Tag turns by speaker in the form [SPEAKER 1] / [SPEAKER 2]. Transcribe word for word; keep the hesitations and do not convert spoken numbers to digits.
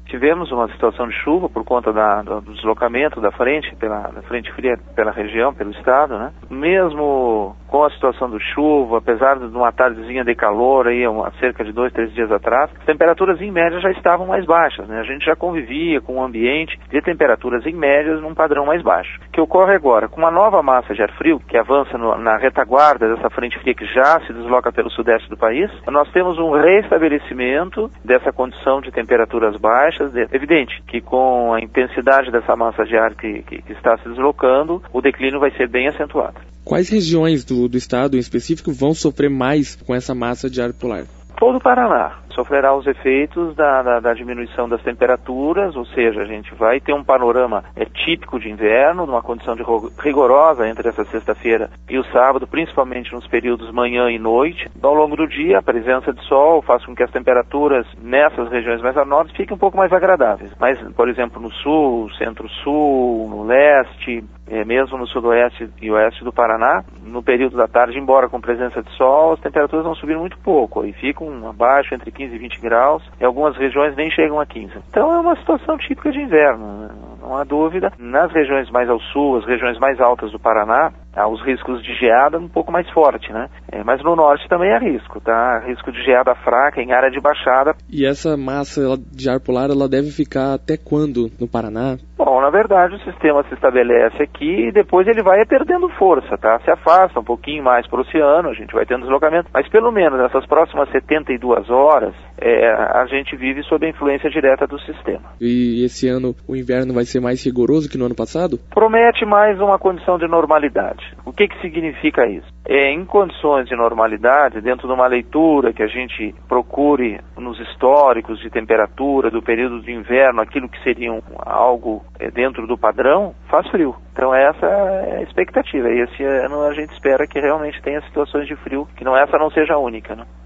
[SPEAKER 1] tivemos uma situação de chuva por conta da, do deslocamento da frente, pela da frente fria pela região, pelo estado, né? Mesmo com a situação do chuva, apesar de uma tardezinha de calor aí, há cerca de dois, três dias atrás, as temperaturas em média já estavam mais baixas, né? A gente já convivia com um ambiente de temperaturas em médias num padrão mais baixo. O que ocorre agora, com uma nova massa de ar frio, que avança no, na retaguarda dessa frente fria que já se desloca pelo sudeste do país, nós temos um restabelecimento dessa condição de temperaturas baixas. De, evidente que com a intensidade dessa massa de ar que, que, que está se deslocando, o declínio vai ser bem acentuado.
[SPEAKER 2] Quais regiões do, do estado em específico vão sofrer mais com essa massa de ar polar?
[SPEAKER 1] Todo o Paraná sofrerá os efeitos da, da, da diminuição das temperaturas, ou seja, a gente vai ter um panorama é, típico de inverno, numa condição de rigorosa entre essa sexta-feira e o sábado, principalmente nos períodos manhã e noite. Ao longo do dia, a presença de sol faz com que as temperaturas nessas regiões mais a norte fiquem um pouco mais agradáveis. Mas, por exemplo, no sul, centro-sul, no leste, é, mesmo no sudoeste e oeste do Paraná, no período da tarde, embora com presença de sol, as temperaturas vão subir muito pouco e ficam abaixo entre quinze e vinte graus, em algumas regiões nem chegam a quinze. Então é uma situação típica de inverno, né? Não há dúvida. Nas regiões mais ao sul, as regiões mais altas do Paraná, há os riscos de geada um pouco mais forte, né? É, mas no norte também há risco, tá? Risco de geada fraca em área de baixada.
[SPEAKER 2] E essa massa de ar polar, ela deve ficar até quando no Paraná?
[SPEAKER 1] Bom, na verdade o sistema se estabelece aqui e depois ele vai perdendo força, tá? Se afasta um pouquinho mais para o oceano, a gente vai tendo deslocamento, mas pelo menos nessas próximas setenta e duas horas, é, a gente vive sob a influência direta do sistema.
[SPEAKER 2] E esse ano o inverno vai ser mais rigoroso que no ano passado?
[SPEAKER 1] Promete mais uma condição de normalidade. O que que significa isso? É, em condições de normalidade, dentro de uma leitura que a gente procure nos históricos de temperatura do período de inverno, aquilo que seria um, algo é, dentro do padrão, faz frio. Então essa é a expectativa. E esse ano a gente espera que realmente tenha situações de frio, que não essa não seja a única, né?